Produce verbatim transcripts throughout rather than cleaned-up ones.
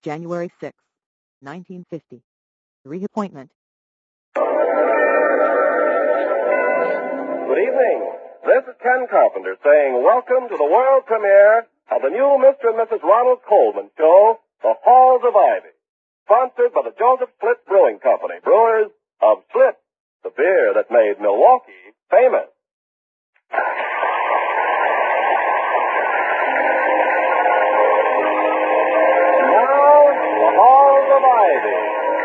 January sixth, nineteen fifty. Reappointment. Good evening. This is Ken Carpenter saying welcome to the world premiere of the new Mister and Missus Ronald Colman show, The Halls of Ivy, sponsored by the Joseph Schlitz Brewing Company, brewers of Schlitz, the beer that made Milwaukee famous. Now, The Halls of Ivy.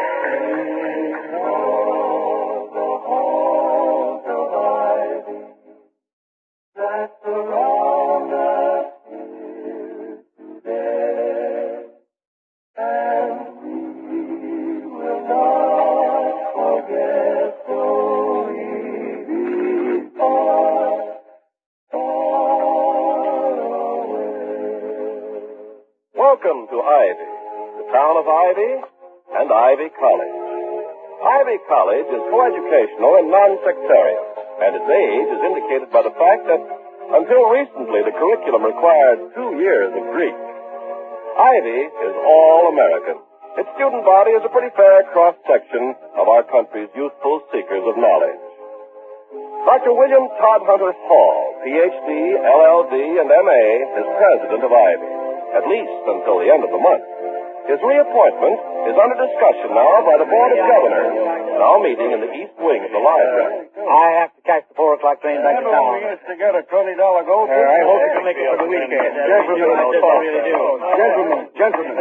Welcome to Ivy, the town of Ivy, and Ivy College. Ivy College is coeducational and non-sectarian, and its age is indicated by the fact that until recently the curriculum required two years of Greek. Ivy is all American. Its student body is a pretty fair cross-section of our country's youthful seekers of knowledge. Doctor William Todd Hunter Hall, P H D, L L D, and M A, is president of Ivy, at least until the end of the month. His reappointment is under discussion now by the Board of Governors, now meeting in the east wing of the library. I have to catch the four o'clock train back to town. We used to get a twenty dollar gold. Uh, I hope you can make it for the weekend. Gentlemen, I really do. Gentlemen, gentlemen.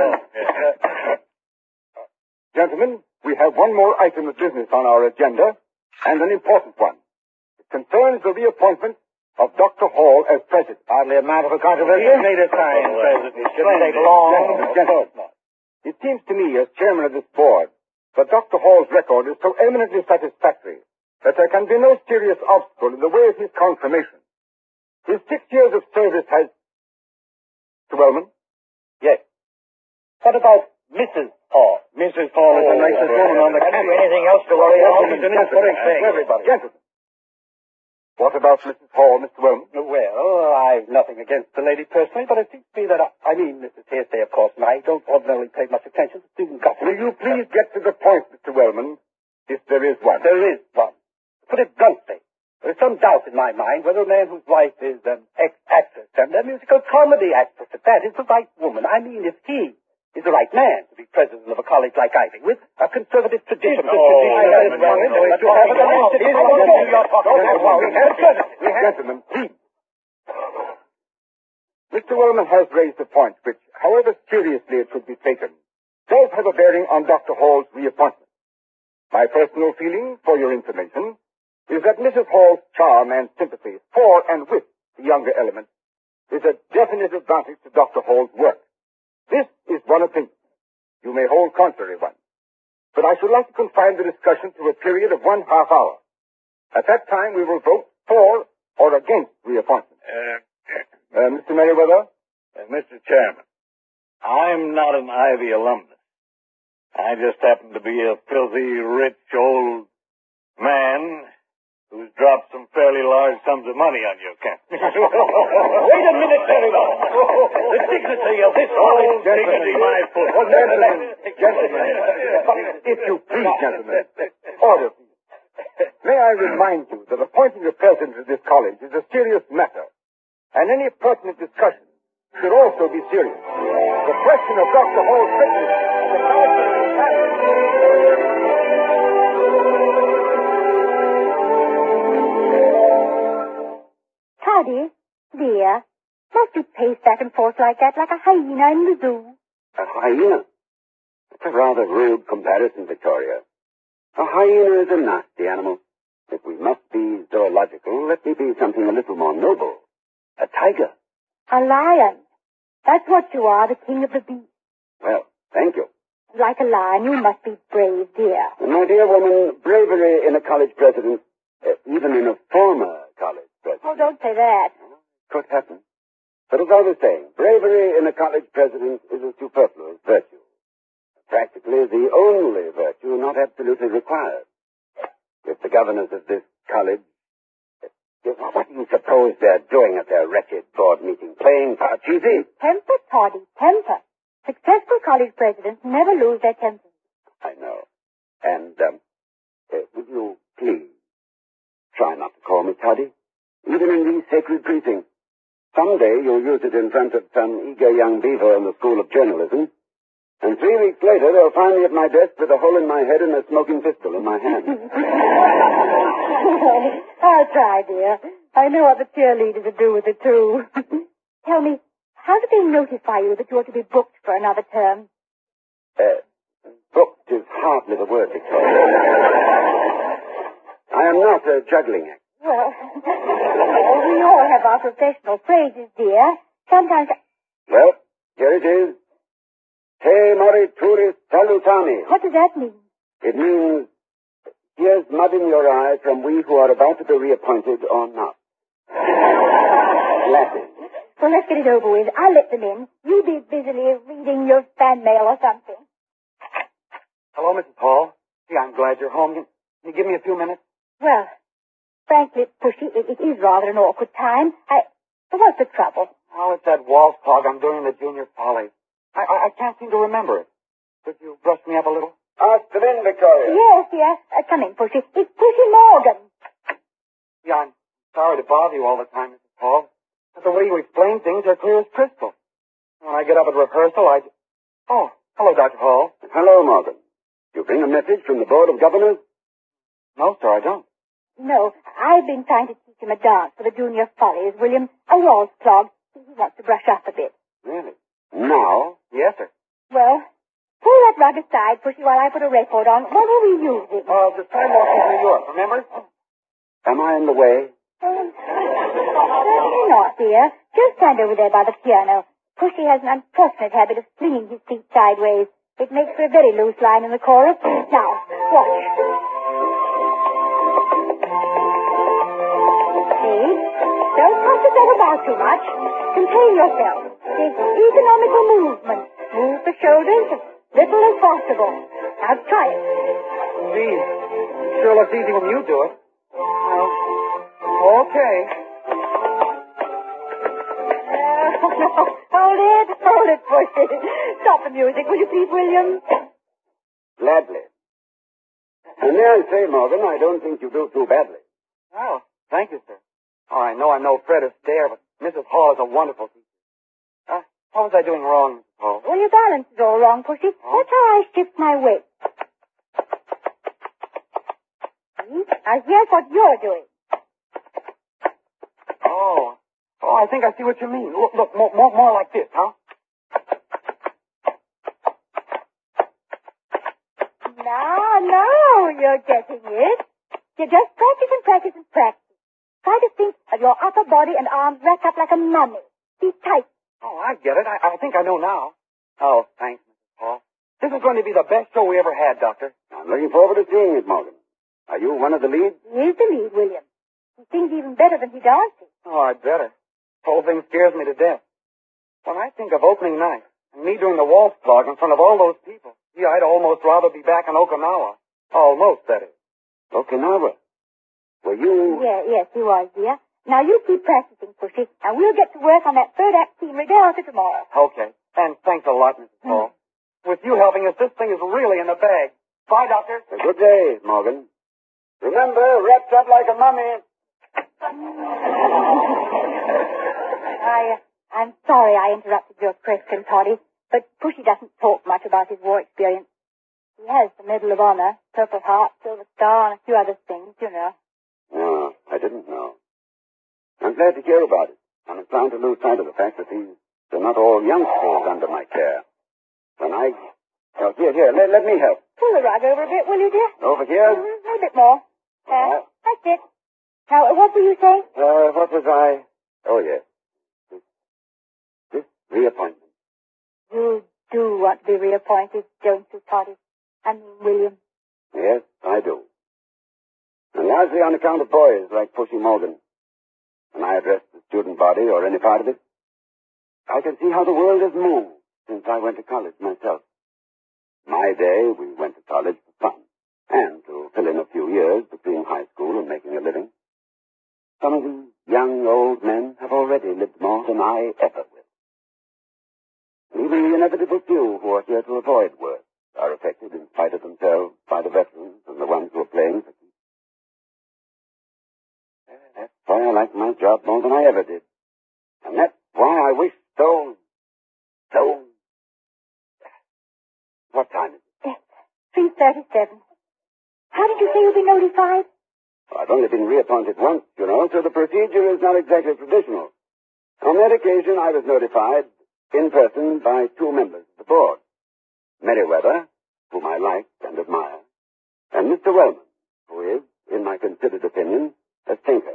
Gentlemen, we have one more item of business on our agenda, and an important one. It concerns the reappointment of Doctor Hall as president. Hardly a matter for controversy. He's made a sign, President. It shouldn't take long. Gentlemen, gentlemen. It seems to me, as chairman of this board, that Doctor Hall's record is so eminently satisfactory that there can be no serious obstacle in the way of his confirmation. His six years of service has... Mister Wellman? Yes. What about Missus Hall? Missus Hall is the nicest woman on the country. Anything else to worry about? She's an important thing. Everybody. Gentlemen. What about Missus Hall, Mister Wellman? Well, I've nothing against the lady personally, but it seems to me that I, I mean, Missus Hairstay, of course, and I don't ordinarily pay much attention to student Will government. you please get to the point, Mister Wellman, if there is one? There is one. To put it bluntly, there is some doubt in my mind whether a man whose wife is an ex-actress and a musical comedy actress at that is the right woman. I mean, if he is the right man to be president of a college like Ivy, with a conservative tradition. Gentlemen, please. Mister Wellman has raised a point which, however seriously it should be taken, does have a bearing on Doctor Hall's reappointment. My personal feeling, for your information, is that Missus Hall's charm and sympathy for and with the younger element is a definite advantage to Doctor Hall's work. This is one opinion. You may hold contrary one. But I should like to confine the discussion to a period of one half hour. At that time, we will vote for or against reappointment. Uh, uh, Mister Merriweather? Uh, Mister Chairman, I'm not an Ivy alumnus. I just happen to be a filthy, rich, old man who's dropped some fairly large sums of money on your account. Wait a minute, Merriweather. The dignity of this old dignity, my foot. Oh, gentlemen, gentlemen, if you please, gentlemen, order, please. May I remind you that appointing a president of this college is a serious matter, and any pertinent discussion should also be serious. The question of Doctor Hall's fitness and the character of his talent. Toddy, dear, must you pace back and forth like that, like a hyena in the zoo? A hyena? That's a rather rude comparison, Victoria. A hyena is a nasty animal. If we must be zoological, let me be something a little more noble. A tiger. A lion. That's what you are, the king of the beasts. Well, thank you. Like a lion, you must be brave, dear. My dear woman, bravery in a college president, uh, even in a former college president. Oh, don't say that. Could happen. But as I was saying, bravery in a college president is a superfluous virtue. Practically the only virtue not absolutely required. If the governors of this college... What do you suppose they're doing at their wretched board meeting? Playing Parcheesi? Temper, Toddy, temper. Successful college presidents never lose their tempers. I know. And, um, uh, would you please try not to call me Toddy, even in these sacred precincts. Someday you'll use it in front of some eager young beaver in the School of Journalism, and three weeks later they'll find me at my desk with a hole in my head and a smoking pistol in my hand. I'll try, dear. I know what the cheerleaders would do with it, too. Tell me, how did they notify you that you are to be booked for another term? Uh, booked is hardly the word, Victoria. I am not a juggling act. Well, we all have our professional phrases, dear. Sometimes... Well, here it is. Te morituri salutami. What does that mean? It means, here's mud in your eye from we who are about to be reappointed or not. Latin. Well, let's get it over with. I'll let them in. You be busily reading your fan mail or something. Hello, Missus Hall. Gee, I'm glad you're home. Can you give me a few minutes? Well, frankly, Pushy, it, it is rather an awkward time. I... What's the trouble? Oh, it's that waltz clog I'm doing in the junior follies. I, I, I can't seem to remember it. Could you brush me up a little? Ask them in, Victoria. Yes, yes. Uh, come in, Pushy. It's Pushy Morgan. Yeah, I'm sorry to bother you all the time, Missus Hall. But the way you explain things are clear as crystal. When I get up at rehearsal, I... Oh, hello, Doctor Hall. Hello, Morgan. You bring a message from the Board of Governors? No, sir, I don't. No, I've been trying to teach him a dance for the junior follies, William. A waltz clog. He wants to brush up a bit. Really? Now? Yes, sir. Well, pull that rug aside, Pushy, while I put a record on. What are we using? Uh, the sidewalk in New York, remember? Am I in the way? Um, certainly not, dear. Just stand over there by the piano. Pushy has an unfortunate habit of flinging his feet sideways. It makes for a very loose line in the chorus. Now, watch. See? Don't toss yourself about too much. Contain yourself. Take economical movement. Move the shoulders as little as possible. Now try it. Gee, sure looks easy when you do it. Well, okay. Uh, no, hold it, hold it, Pushy. Stop the music, will you please, William? Gladly. And may I say, Morgan, I don't think you do too badly. Well, thank you, sir. Oh, I know I'm no Fred Astaire, but Missus Hall is a wonderful teacher. Uh, what was I doing wrong, Missus Hall? Well, your balance is all wrong, Pushy. Oh. That's how I shift my weight. See? Now here's what you're doing. Oh. Oh, I think I see what you mean. Look, look more, more, more like this, huh? Now, now you're getting it. You just practice and practice and practice. Try to think of your upper body and arms wrapped up like a mummy. Be tight. Oh, I get it. I, I think I know now. Oh, thanks, Missus Hall. This is going to be the best show we ever had, Doctor. I'm looking forward to seeing it, Morgan. Are you one of the leads? He is the lead, William. He sings even better than he dances. Oh, I'd better. The whole thing scares me to death. When I think of opening night and me doing the waltz clog in front of all those people, gee, I'd almost rather be back in Okinawa. Almost, that is. Okinawa? Were you... Yeah, yes, he was, dear. Now you keep practicing, Pushy, and we'll get to work on that third act scenery day after tomorrow. Okay. And thanks a lot, Missus Hall. With you helping us, this thing is really in the bag. Bye, Doctor. A good day, Morgan. Remember, wrapped up like a mummy. I, uh, I'm sorry I interrupted your question, Toddy, but Pushy doesn't talk much about his war experience. He has the Medal of Honor, Purple Heart, Silver Star, and a few other things, you know. No, I didn't know. I'm glad to hear about it. I'm inclined to lose sight of the fact that these are not all youngsters under my care. When I... Oh, here, here, let, let me help. Pull the rug over a bit, will you, dear? Over here? Mm, a bit more. Uh, Uh, that's it. Now, what were you saying? Uh, what was I... Oh, yes. This, this reappointment. You do want to be reappointed, don't you, Toddy? I mean, William. Yes, I do. And largely on account of boys like Pushy Morgan. When I address the student body or any part of it, I can see how the world has moved since I went to college myself. My day, we went to college for fun and to fill in a few years between high school and making a living. Some of these young old men have already lived more than I ever will. Even the inevitable few who are here to avoid work are affected in spite of themselves by the veterans and the ones who are playing for keeps. That's why I like my job more than I ever did. And that's why I wish those, those... What time is it? It's three thirty-seven. How did you say you've been notified? Well, I've only been reappointed once, you know, so the procedure is not exactly traditional. On that occasion, I was notified in person by two members of the board. Merriweather, whom I like and admire, and Mister Wellman, who is, in my considered opinion, a thinker.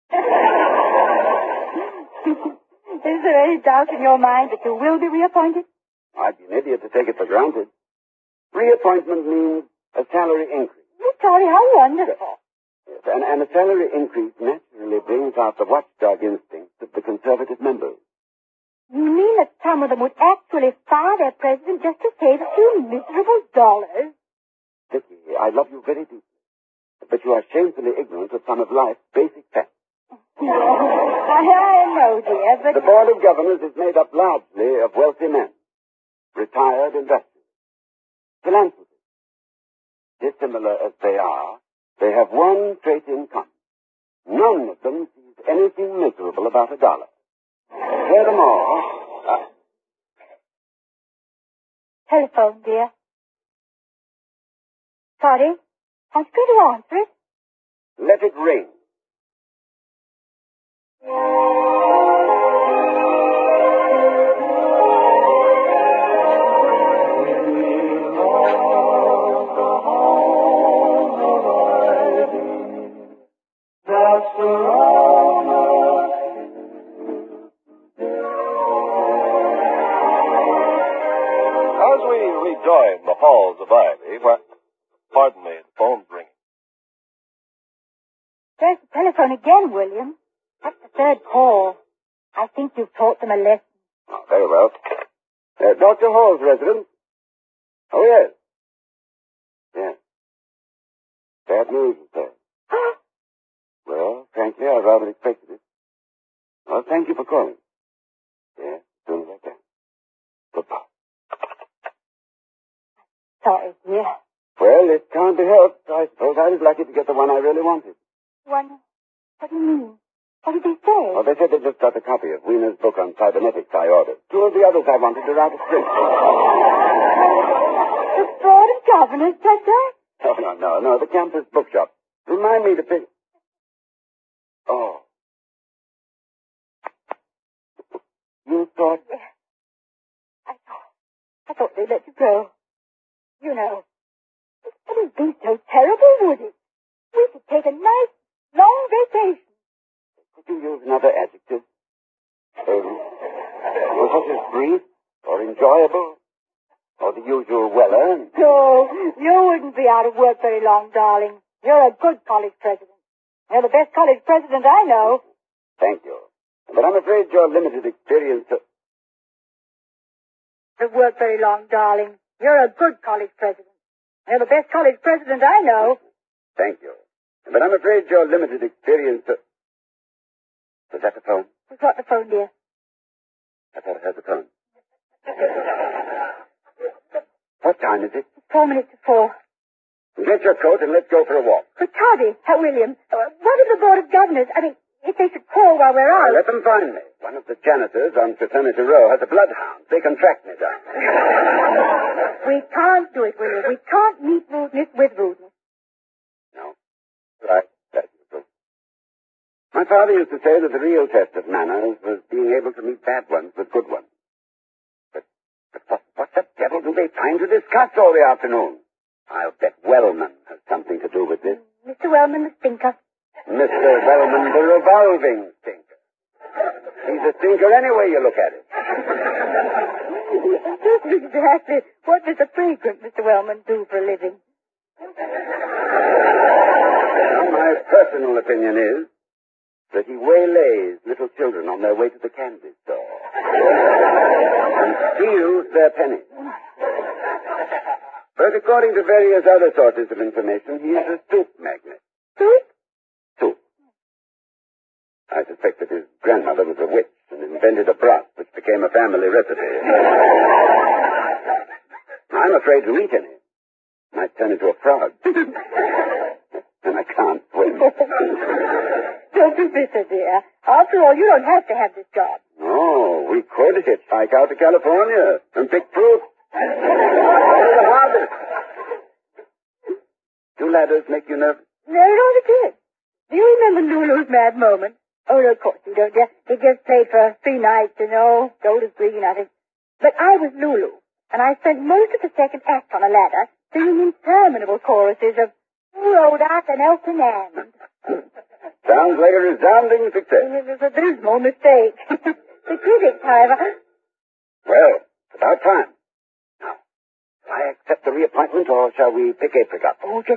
Is there any doubt in your mind that you will be reappointed? I'd be an idiot to take it for granted. Reappointment means a salary increase. Victoria, how wonderful. Yes, and, and a salary increase naturally brings out the watchdog instincts of the conservative members. You mean that some of them would actually fire their president just to save a few miserable dollars? Vicky, I love you very deeply, but you are shamefully ignorant of some of life's basic facts. I, I know, dear, but... The Board of Governors is made up largely of wealthy men, retired industrialists, philanthropists. Dissimilar as they are, they have one trait in common. None of them sees anything miserable about a dollar. Furthermore... Uh, Telephone, dear. Sorry, aren't you going to answer it? let it ring. As we rejoin the halls of Ivy, where, pardon me, the phone's ringing. There's the telephone again, William. That's the third call. I think you've taught them a lesson. Oh, very well. Uh, Doctor Hall's residence? Oh, yes. Yes. Bad news, you say? Well, frankly, I rather expected it. Well, thank you for calling. Yes, as soon as I can. Goodbye. Sorry, dear. Well, it can't be helped. I suppose I was lucky to get the one I really wanted. One... What do you mean? What did they say? Oh, they said they just got a copy of Wiener's book on cybernetics I ordered. Two of the others I wanted are out of print. The Board of Governors said that? No, no, no, no. The campus bookshop. Remind me to pick... Oh. You thought... Yes. I thought... I thought they'd let you go. You know. It wouldn't be so terrible, would it? We could take a nice, long vacation. Could you use another adjective? Um, such as brief, or enjoyable, or the usual well-earned? No, you wouldn't be out of work very long, darling. You're a good college president. You're the best college president I know. Thank you. But I'm afraid your limited experience... To... You've worked very long, darling. You're a good college president. You're the best college president I know. Thank you. But I'm afraid your limited experience... To... Was that the phone? Who's got the phone, dear? I thought I heard the phone. What time is it? It's four minutes to four. Get your coat and let's go for a walk. But Toddy, uh, William, uh, what if the Board of Governors, I mean, if they should call while we're out? Well, let them find me. One of the janitors on Fraternity Row has a bloodhound. They can track me down. We can't do it, William. We can't meet rudeness with rudeness. No. Right. That's true. My father used to say that the real test of manners was being able to meet bad ones with good ones. But, but what, what the devil do they find to discuss all the afternoon? I'll bet Wellman has something to do with this. Mister Wellman, the stinker. Mister Wellman, the revolving stinker. He's a stinker any way you look at it. Exactly. What does a fragrant Mister Wellman do for a living? Well, my personal opinion is that he waylays little children on their way to the candy store and steals their pennies. But according to various other sources of information, he is a soup magnet. Soup? Soup. I suspect that his grandmother was a witch and invented a broth which became a family recipe. I'm afraid to eat any. Might turn into a frog. And I can't swim. Don't be bitter, dear. After all, you don't have to have this job. No, we could hitchhike out to California and pick fruit. The harvest. Do ladders make you nervous? No, not a bit. Do you remember Lulu's mad moment? Oh, no, of course you don't, dear. He just played for three nights, you know. Gold is green, I think. But I was Lulu, and I spent most of the second act on a ladder singing interminable choruses of Rhoda and Elton Ann. Sounds like a resounding success. It was a dismal mistake. The critics, however... Well, it's about time. Now, shall I accept the reappointment, or shall we pick Apricot? Oh, just